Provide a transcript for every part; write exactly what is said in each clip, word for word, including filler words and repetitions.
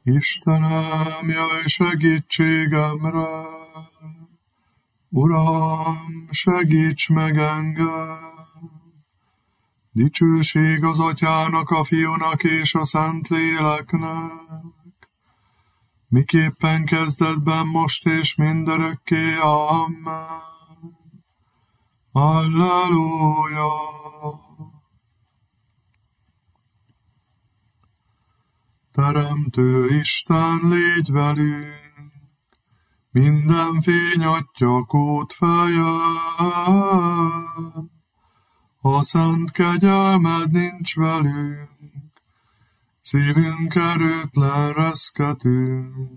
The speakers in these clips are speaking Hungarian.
Istenem, jöjj segítségemre, Uram, segíts meg engem! Dicsőség az Atyának, a Fiúnak és a Szentléleknek, miképpen kezdetben, most és mindörökké. Amen. Halleluja! Teremtő Isten, légy velünk, minden fény atya kút feje. Ha szent kegyelmed nincs velünk, szívünk erőtlen reszketünk.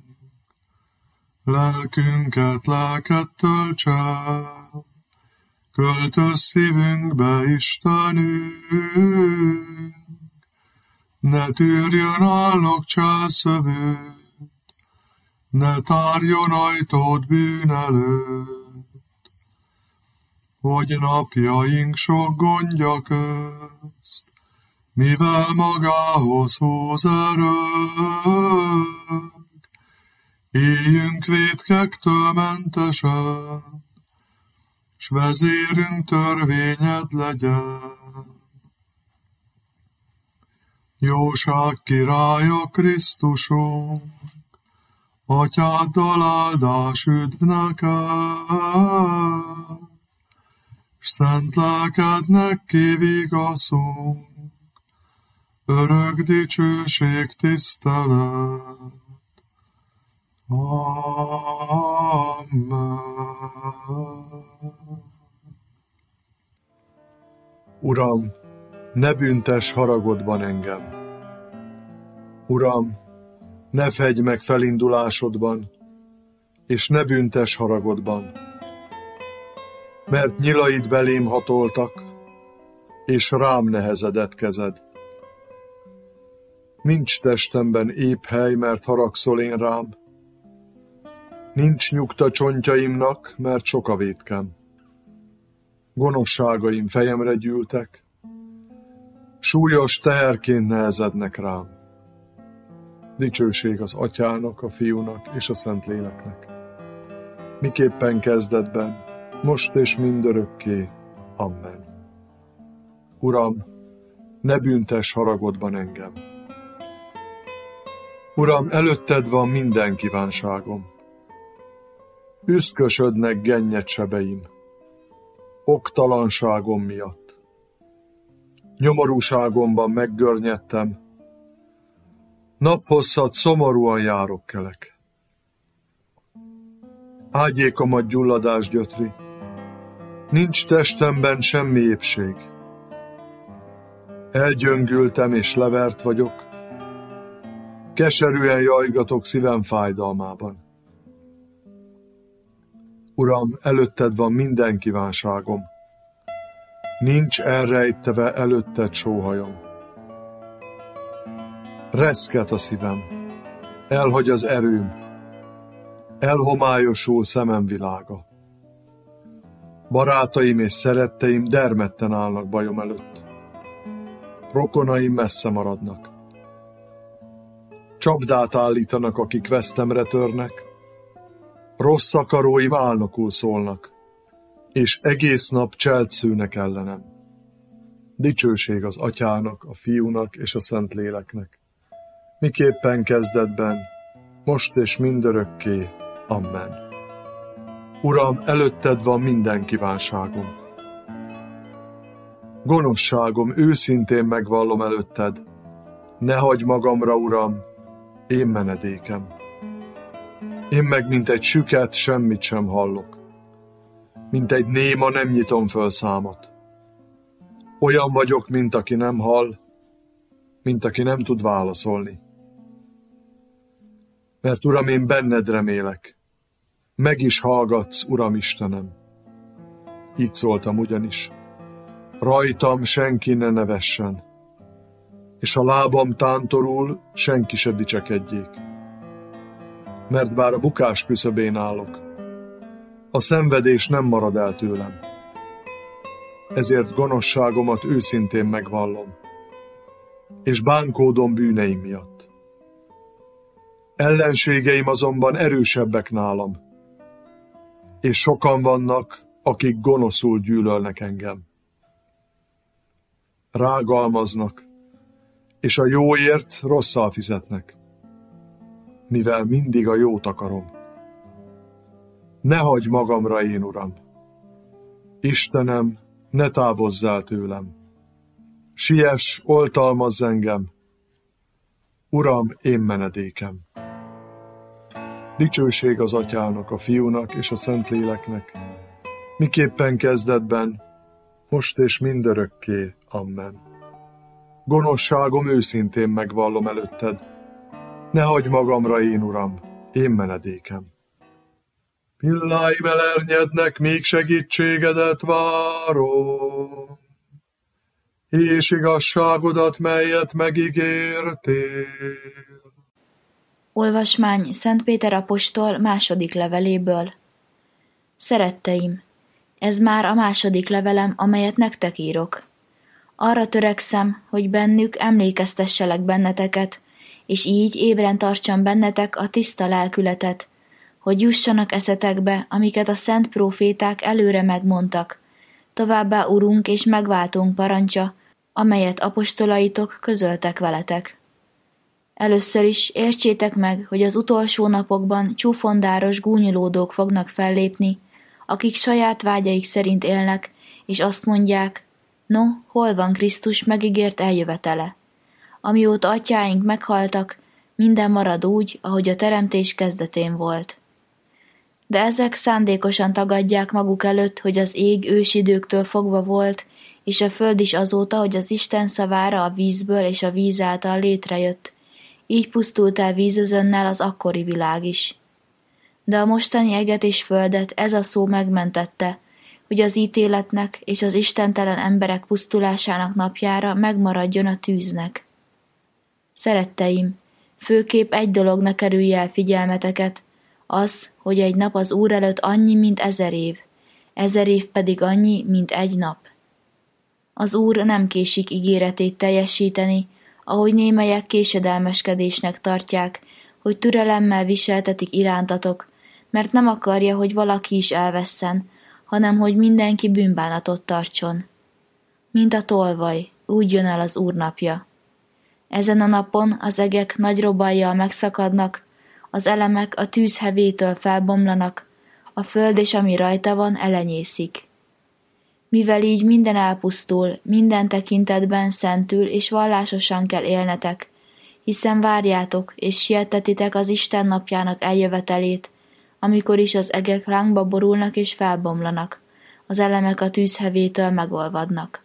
Lelkünket lelket töltse, költöz szívünkbe Istenünk. Ne tűrjön állnok cselszövőt, ne tárjon ajtót bűn előtt, hogy napjaink sok gondja közt, mivel magához húz erők, éljünk vétkektől mentesen, s vezérünk törvényed legyen. Jóság királya Krisztusunk, Atyáddal áldás üdv neked, s szent lelkednek kivigaszunk, örök dicsőség, tisztelet. Amen. Uram, ne büntess haragodban engem. Uram, ne fegy meg felindulásodban, és ne büntess haragodban, mert nyilaid belém hatoltak, és rám nehezedett kezed. Nincs testemben épp hely, mert haragszol én rám, nincs nyugta csontjaimnak, mert sok a vétkem. Gonoszságaim fejemre gyűltek, súlyos teherként nehezednek rám. Dicsőség az Atyának, a Fiúnak és a Szentléleknek, miképpen kezdetben, most és mindörökké. Amen. Uram, ne büntess haragodban engem. Uram, előtted van minden kívánságom. Üszkösödnek gennyed sebeim, oktalanságom miatt. Nyomorúságomban meggörnyedtem, naphosszat szomorúan járok kelek. Ágyékomat gyulladás gyötri, nincs testemben semmi épség. Elgyöngültem és levert vagyok, keserűen jajgatok szívem fájdalmában. Uram, előtted van minden kívánságom, nincs elrejtve előtted sóhajom. Reszket a szívem, elhagy az erőm, elhomályosul szemem világa. Barátaim és szeretteim dermedten állnak bajom előtt, rokonaim messze maradnak. Csapdát állítanak, akik vesztemre törnek, rossz akaróim álnokul szólnak, és egész nap cselt szűnek ellenem. Dicsőség az Atyának, a Fiúnak és a Szentléleknek, miképpen kezdetben, most és mindörökké. Amen. Uram, előtted van minden kívánságom. Gonoszságom őszintén megvallom előtted, ne hagyj magamra, Uram, én menedékem. Én meg, mint egy süket, semmit sem hallok. Mint egy néma, nem nyitom föl számot. Olyan vagyok, mint aki nem hall, mint aki nem tud válaszolni. Mert, Uram, én benned remélek. Meg is hallgatsz, Uram Istenem. Így szóltam ugyanis. Rajtam senki ne nevessen, és a lábam tántorul, senki se dicsekedjék. Mert bár a bukás küszöbén állok, a szenvedés nem marad el tőlem. Ezért gonoszságomat őszintén megvallom, és bánkódom bűneim miatt. Ellenségeim azonban erősebbek nálam, és sokan vannak, akik gonoszul gyűlölnek engem. Rágalmaznak, és a jóért rosszal fizetnek, mivel mindig a jót akarom. Ne hagyj magamra, én Uram! Istenem, ne távozz el tőlem! Siess, oltalmazz engem! Uram, én menedékem! Dicsőség az Atyának, a Fiúnak és a Szentléleknek, miképpen kezdetben, most és mindörökké. Amen. Gonoszságom őszintén megvallom előtted. Ne hagyj magamra, én Uram, én menedékem. Pilláim elernyednek, még segítségedet várom, és igazságodat, melyet megígértél. Olvasmány Szent Péter apostol második leveléből. Szeretteim, ez már a második levelem, amelyet nektek írok. Arra törekszem, hogy bennük emlékeztesselek benneteket, és így ébren tartsam bennetek a tiszta lelkületet, hogy jussanak eszetekbe, amiket a szent próféták előre megmondtak, továbbá Urunk és megváltónk parancsa, amelyet apostolaitok közöltek veletek. Először is értsétek meg, hogy az utolsó napokban csúfondáros gúnyolódók fognak fellépni, akik saját vágyaik szerint élnek, és azt mondják, no, hol van Krisztus megígért eljövetele? Amióta atyáink meghaltak, minden marad úgy, ahogy a teremtés kezdetén volt. De ezek szándékosan tagadják maguk előtt, hogy az ég ősidőktől fogva volt, és a föld is azóta, hogy az Isten szavára a vízből és a víz által létrejött. Így pusztult el vízözönnel az akkori világ is. De a mostani eget és földet ez a szó megmentette, hogy az ítéletnek és az istentelen emberek pusztulásának napjára megmaradjon a tűznek. Szeretteim, főképp egy dologna kerülje el figyelmeteket, az, hogy egy nap az Úr előtt annyi, mint ezer év, ezer év pedig annyi, mint egy nap. Az Úr nem késik ígéretét teljesíteni, ahogy némelyek késedelmeskedésnek tartják, hogy türelemmel viseltetik irántatok, mert nem akarja, hogy valaki is elvesszen, hanem hogy mindenki bűnbánatot tartson. Mint a tolvaj, úgy jön el az Úr napja. Ezen a napon az egek nagy robajjal megszakadnak, az elemek a tűz hevétől felbomlanak, a föld és ami rajta van elenyészik. Mivel így minden elpusztul, minden tekintetben szentül és vallásosan kell élnetek, hiszen várjátok és sietetitek az Isten napjának eljövetelét, amikor is az egek lángba borulnak és felbomlanak, az elemek a tűzhevétől megolvadnak.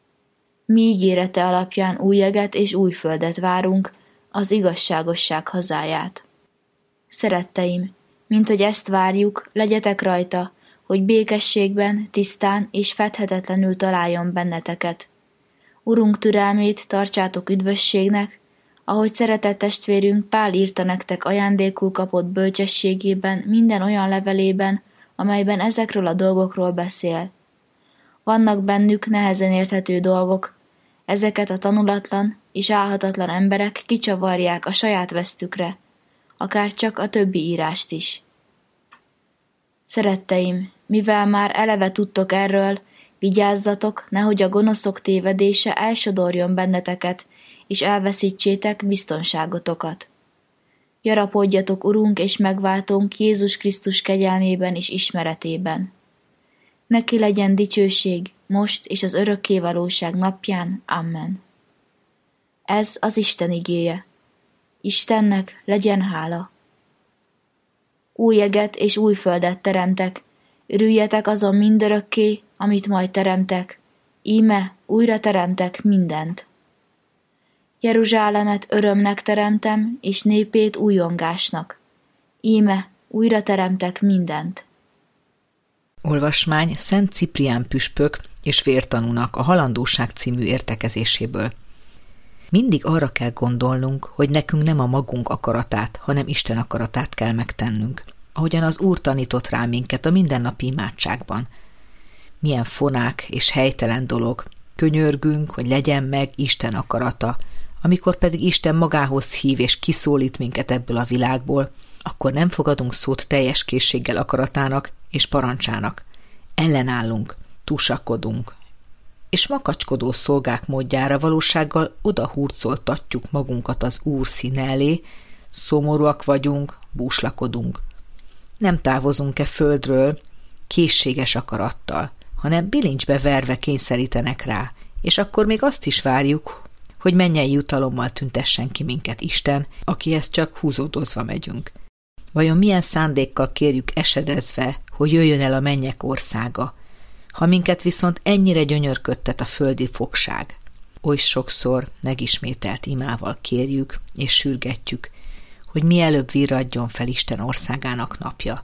Mi ígérete alapján új eget és új földet várunk, az igazságosság hazáját. Szeretteim, mint hogy ezt várjuk, legyetek rajta, hogy békességben, tisztán és fedhetetlenül találjon benneteket. Urunk türelmét tartsátok üdvösségnek, ahogy szeretett testvérünk Pál írta nektek ajándékul kapott bölcsességében minden olyan levelében, amelyben ezekről a dolgokról beszél. Vannak bennük nehezen érthető dolgok, ezeket a tanulatlan és álhatatlan emberek kicsavarják a saját vesztükre, akár csak a többi írást is. Szeretteim, mivel már eleve tudtok erről, vigyázzatok, nehogy a gonoszok tévedése elsodorjon benneteket, és elveszítsétek biztonságotokat. Gyarapodjatok Urunk és megváltónk Jézus Krisztus kegyelmében és ismeretében. Neki legyen dicsőség, most és az örökkévalóság napján. Amen. Ez az Isten igéje. Istennek legyen hála. Új eget és új földet teremtek, örüljetek azon mindörökké, amit majd teremtek, íme újra teremtek mindent. Jeruzsálemet örömnek teremtem, és népét újongásnak. Íme újra teremtek mindent. Olvasmány Szent Ciprián püspök és vértanúnak a Halandóság című értekezéséből. Mindig arra kell gondolnunk, hogy nekünk nem a magunk akaratát, hanem Isten akaratát kell megtennünk, ahogyan az Úr tanított rá minket a mindennapi imádságban. Milyen fonák és helytelen dolog, könyörgünk, hogy legyen meg Isten akarata, Amikor pedig Isten magához hív és kiszólít minket ebből a világból, akkor nem fogadunk szót teljes készséggel akaratának és parancsának. Ellenállunk, tusakodunk, és makacskodó szolgák módjára valósággal odahurcoltatjuk magunkat az Úr színe elé, szomorúak vagyunk, búslakodunk. Nem távozunk-e földről készséges akarattal, hanem bilincsbe verve kényszerítenek rá, és akkor még azt is várjuk, hogy mennyei jutalommal tüntessen ki minket Isten, akihez csak húzódozva megyünk. Vajon milyen szándékkal kérjük esedezve, hogy jöjjön el a mennyek országa, ha minket viszont ennyire gyönyörködtet a földi fogság? Oly sokszor megismételt imával kérjük és sürgetjük, hogy mielőbb virradjon fel Isten országának napja.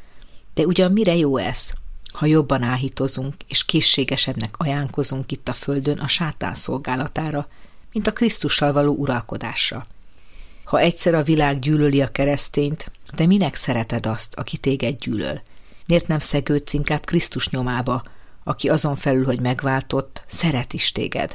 De ugyan mire jó ez, ha jobban áhítozunk és készségesebbnek ajánkozunk itt a földön a sátán szolgálatára, mint a Krisztussal való uralkodásra? Ha egyszer a világ gyűlöli a keresztényt, te minek szereted azt, aki téged gyűlöl? Miért nem szegődsz inkább Krisztus nyomába, aki azon felül, hogy megváltott, szeret is téged?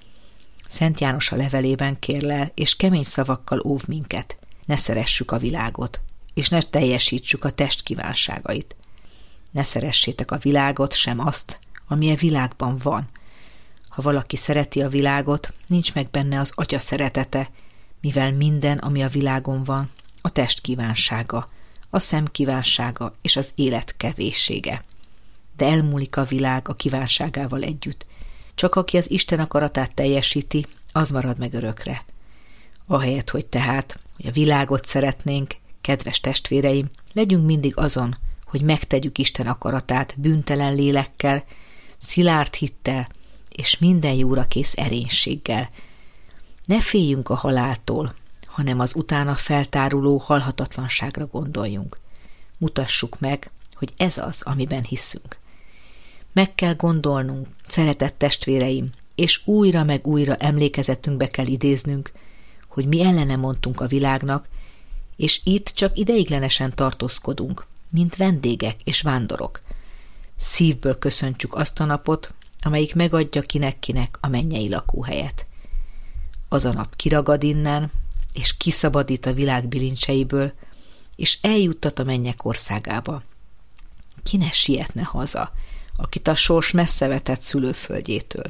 Szent János a levelében kérlel, és kemény szavakkal óv minket. Ne szeressük a világot, és ne teljesítsük a test kívánságait. Ne szeressétek a világot, sem azt, ami a világban van. Ha valaki szereti a világot, nincs meg benne az Atya szeretete, mivel minden, ami a világon van, a test kívánsága, a szem kívánsága és az élet kevéssége. De elmúlik a világ a kívánságával együtt. Csak aki az Isten akaratát teljesíti, az marad meg örökre. Ahelyett, hogy tehát, hogy a világot szeretnénk, kedves testvéreim, legyünk mindig azon, hogy megtegyük Isten akaratát bűntelen lélekkel, szilárd hittel és minden jóra kész erénységgel. Ne féljünk a haláltól, hanem az utána feltáruló halhatatlanságra gondoljunk. Mutassuk meg, hogy ez az, amiben hiszünk. Meg kell gondolnunk, szeretett testvéreim, és újra meg újra emlékezetünkbe kell idéznünk, hogy mi ellene mondtunk a világnak, és itt csak ideiglenesen tartózkodunk, mint vendégek és vándorok. Szívből köszöntjük azt a napot, amelyik megadja kinek-kinek a mennyei lakóhelyet. Az a nap kiragad innen, és kiszabadít a világ bilincseiből, és eljuttat a mennyek országába. Ki ne sietne haza, akit a sors messze vetett szülőföldjétől.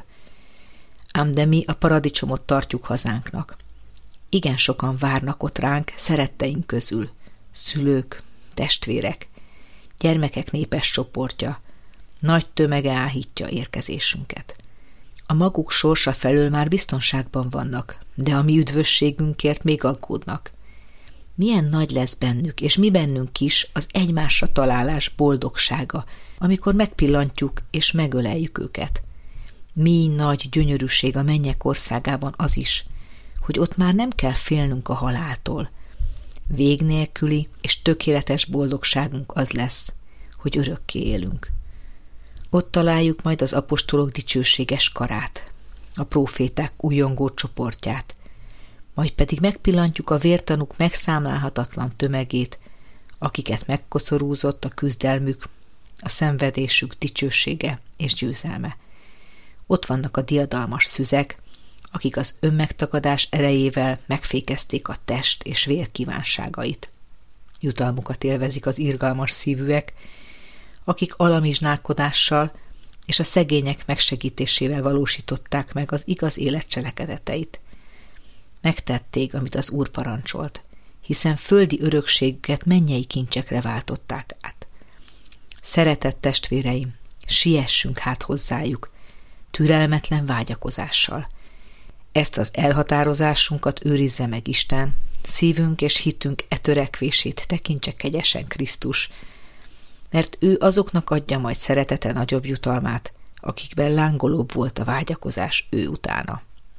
Ám de mi a paradicsomot tartjuk hazánknak. Igen sokan várnak ott ránk szeretteink közül, szülők, testvérek, gyermekek népes csoportja, nagy tömege áhítja érkezésünket. A maguk sorsa felől már biztonságban vannak, de a mi üdvösségünkért még aggódnak. Milyen nagy lesz bennük, és mi bennünk is az egymásra találás boldogsága, amikor megpillantjuk és megöleljük őket. Mi nagy gyönyörűség a mennyek országában az is, hogy ott már nem kell félnünk a haláltól. Vég nélküli és tökéletes boldogságunk az lesz, hogy örökké élünk. Ott találjuk majd az apostolok dicsőséges karát, a próféták újongó csoportját, majd pedig megpillantjuk a vértanúk megszámlálhatatlan tömegét, akiket megkoszorúzott a küzdelmük, a szenvedésük dicsősége és győzelme. Ott vannak a diadalmas szüzek, akik az önmegtagadás erejével megfékezték a test és vér kívánságait. Jutalmukat élvezik az irgalmas szívűek, akik alamizsnálkodással és a szegények megsegítésével valósították meg az igaz élet cselekedeteit. Megtették, amit az Úr parancsolt, hiszen földi örökségüket mennyei kincsekre váltották át. Szeretett testvéreim, siessünk hát hozzájuk, türelmetlen vágyakozással. Ezt az elhatározásunkat őrizze meg Isten, szívünk és hitünk e törekvését tekintse kegyesen Krisztus, mert ő azoknak adja majd szeretete nagyobb jutalmát, akikben lángolóbb volt a vágyakozás ő utána.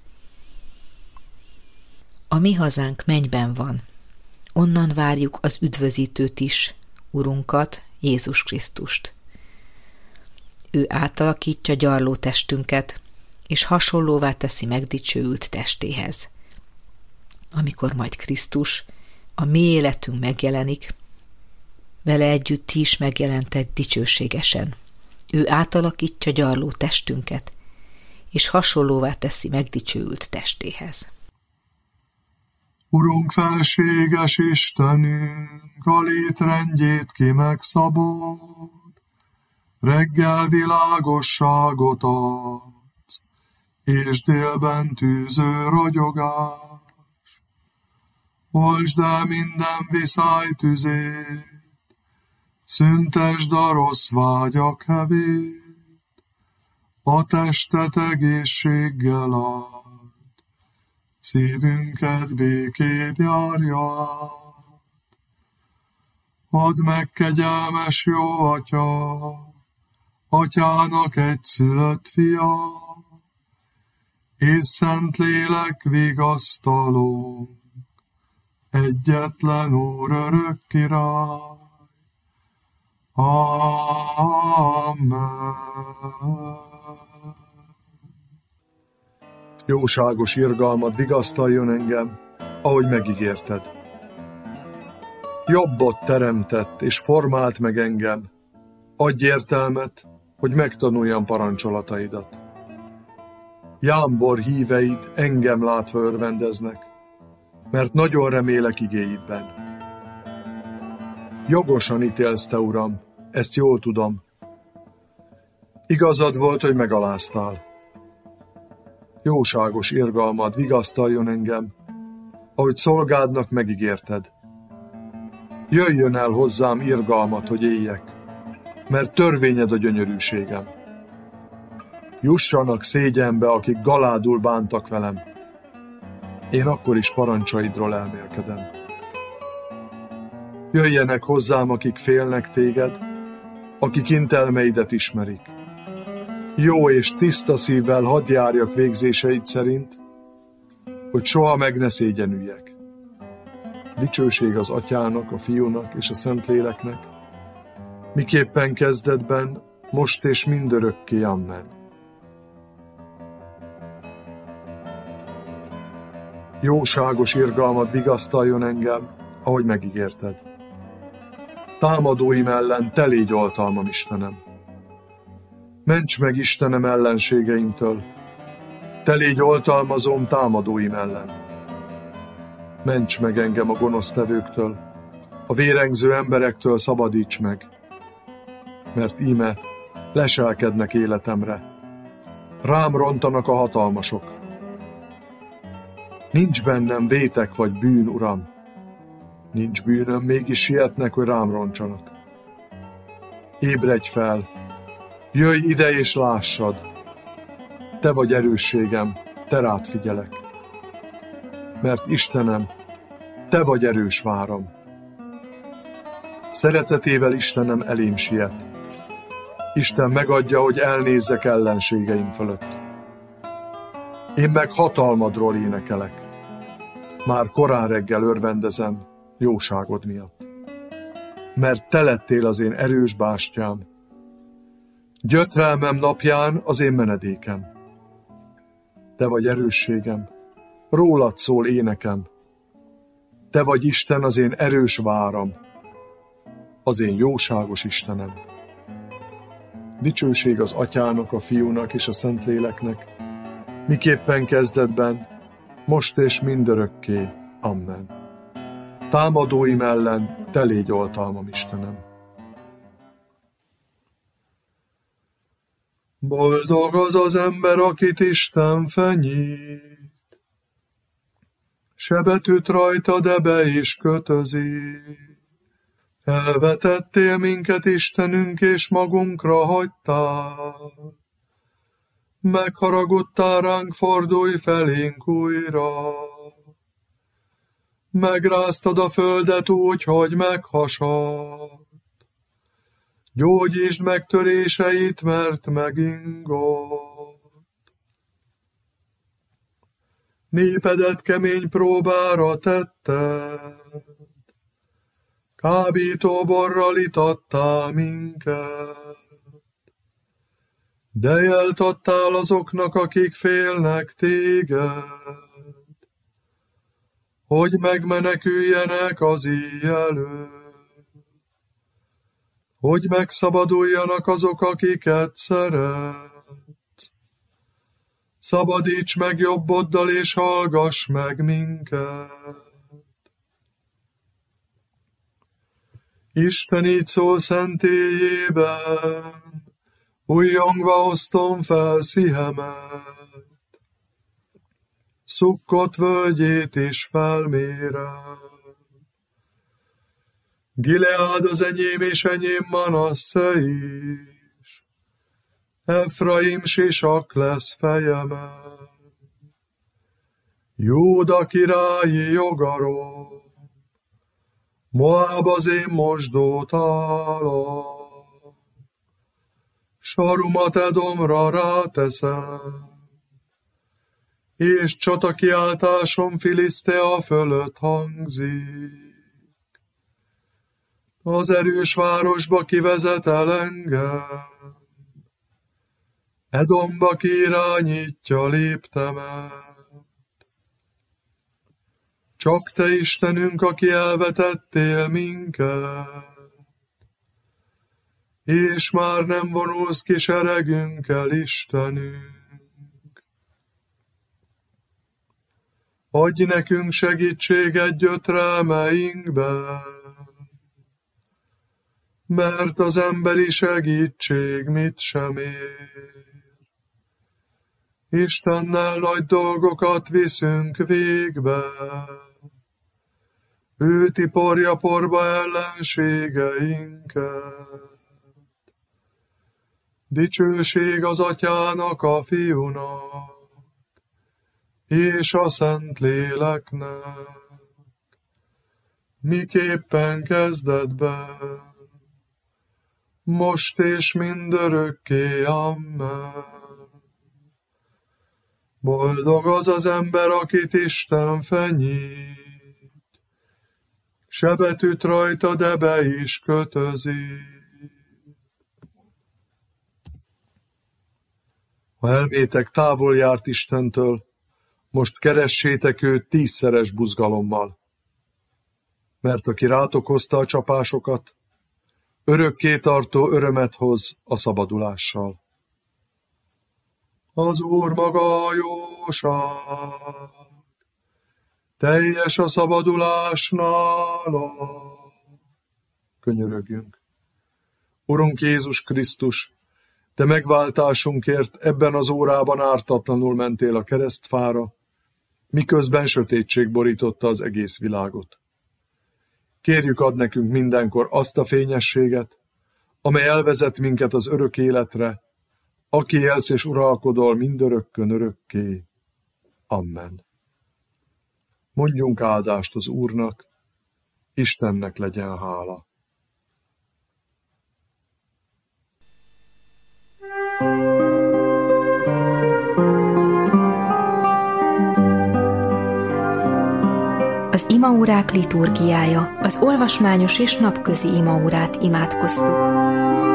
A mi hazánk mennyben van, onnan várjuk az üdvözítőt is, Urunkat, Jézus Krisztust. Ő átalakítja gyarló testünket, és hasonlóvá teszi megdicsőült testéhez. Amikor majd Krisztus, a mi életünk megjelenik, vele együtt ti is megjelentek dicsőségesen. Ő átalakítja gyarló testünket, és hasonlóvá teszi megdicsőült testéhez. Urunk, felséges Istenünk, a létrendjét ki megszabod, reggel világosságot adsz, és délben tűző ragyogás. Oltsd el minden viszály tüzét, szüntesd a rossz vágyak hevét, a testet egészséggel add, szívünket békét járja át. Add meg, kegyelmes jó Atya, Atyának egyszülött fia, és Szentlélek vigasztaló, egyetlen Úr örök király. Amen. Jóságos irgalmad vigasztaljon engem, ahogy megígérted. Jobbot teremtett és formált meg engem, adj értelmet, hogy megtanuljam parancsolataidat. Jámbor híveid engem látva örvendeznek, mert nagyon remélek igéidben. Jogosan ítélsz, te Uram, ezt jól tudom. Igazad volt, hogy megaláztál. Jóságos irgalmad vigasztaljon engem, ahogy szolgádnak megígérted. Jöjjön el hozzám irgalmat, hogy éljek, mert törvényed a gyönyörűségem. Jussanak szégyenbe, akik galádul bántak velem. Én akkor is parancsaidról elmélkedem. Jöjjenek hozzám, akik félnek téged, akik intelmeidet ismerik. Jó és tiszta szívvel hadd járjak végzéseid szerint, hogy soha meg ne szégyenüljek. Dicsőség az Atyának, a Fiúnak és a Szentléleknek, miképpen kezdetben, most és mindörökké. Amen. Jóságos irgalmad vigasztaljon engem, ahogy megígérted. Támadóim ellen te légy oltalmam, Istenem. Ments meg, Istenem, ellenségeimtől, te légy oltalmazóm támadóim ellen. Ments meg engem a gonosztevőktől, a vérengző emberektől szabadíts meg, mert íme leselkednek életemre, rám rontanak a hatalmasok. Nincs bennem vétek vagy bűn, Uram, nincs bűnöm, mégis sietnek, hogy rám roncsanak. Ébredj fel, jöjj ide és lássad, te vagy erősségem, te rád figyelek. Mert Istenem, te vagy erős váram. Szeretetével Istenem elém siet. Isten megadja, hogy elnézzek ellenségeim fölött. Én meg hatalmadról énekelek. Már korán reggel örvendezem jóságod miatt. Mert te lettél az én erős bástyám. Gyötrelmem napján az én menedékem. Te vagy erősségem, rólad szól énekem. Te vagy Isten, az én erős váram, az én jóságos Istenem. Dicsőség az Atyának, a Fiúnak és a Szentléleknek, miképpen kezdetben, most és mindörökké. Amen. Támadóim ellen te légy oltalmam, Istenem. Boldog az az ember, akit Isten fenyít, sebet üt rajta, de be is kötözi. Elvetettél minket, Istenünk, és magunkra hagytál. Megharagudtál ránk, fordulj felénk újra. Megráztad a földet úgy, hogy meghasadt. Gyógyítsd meg töréseit, mert megingott. Népedet kemény próbára tetted, kábítóborral itattál minket. De jelt adtál azoknak, akik félnek téged, hogy megmeneküljenek az íj előtt. Hogy megszabaduljanak azok, akiket szeretsz. Szabadíts meg jobboddal, és hallgass meg minket. Isten így szól szentélyében, újjongva osztom fel szívemet. Szukkot völgyét is felmérem. Gileád az enyém és enyém Manasszé is. Efraim sisak lesz fejemen. Júda királyi jogarom. Moáb az én mosdótálam. Sarumat Edomra ráteszem. És csatakiáltásom Filisztea fölött hangzik. Az erős városba kivezet el engem, Edomba kirányítja léptemet. Csak te Istenünk, aki elvetettél minket, és már nem vonulsz ki seregünkkel, Istenünk. Adj nekünk segítséget gyötrelmeinkben, mert az emberi segítség mit sem ér. Istennel nagy dolgokat viszünk végbe, ő tiporja porba ellenségeinket. Dicsőség az Atyának, a Fiúnak, és a Szentléleknek, miképpen kezdetben, most és mindörökké, amen. Boldog az az ember, akit Isten fenyít, sebet üt rajta, de be is kötözi. Ha elmétek távol járt Istentől, most keressétek őt tízszeres buzgalommal. Mert aki rátok hozta a csapásokat, örökké tartó örömet hoz a szabadulással. Az Úr maga a jóság, teljes a szabadulás nála. Könyörögjünk. Urunk Jézus Krisztus, te megváltásunkért ebben az órában ártatlanul mentél a keresztfára, miközben sötétség borította az egész világot. Kérjük, ad nekünk mindenkor azt a fényességet, amely elvezet minket az örök életre, aki élsz és uralkodol mindörökkön örökké. Amen. Mondjunk áldást az Úrnak, Istennek legyen hála. Az imaórák liturgiája, az olvasmányos és napközi imaórát imádkoztuk.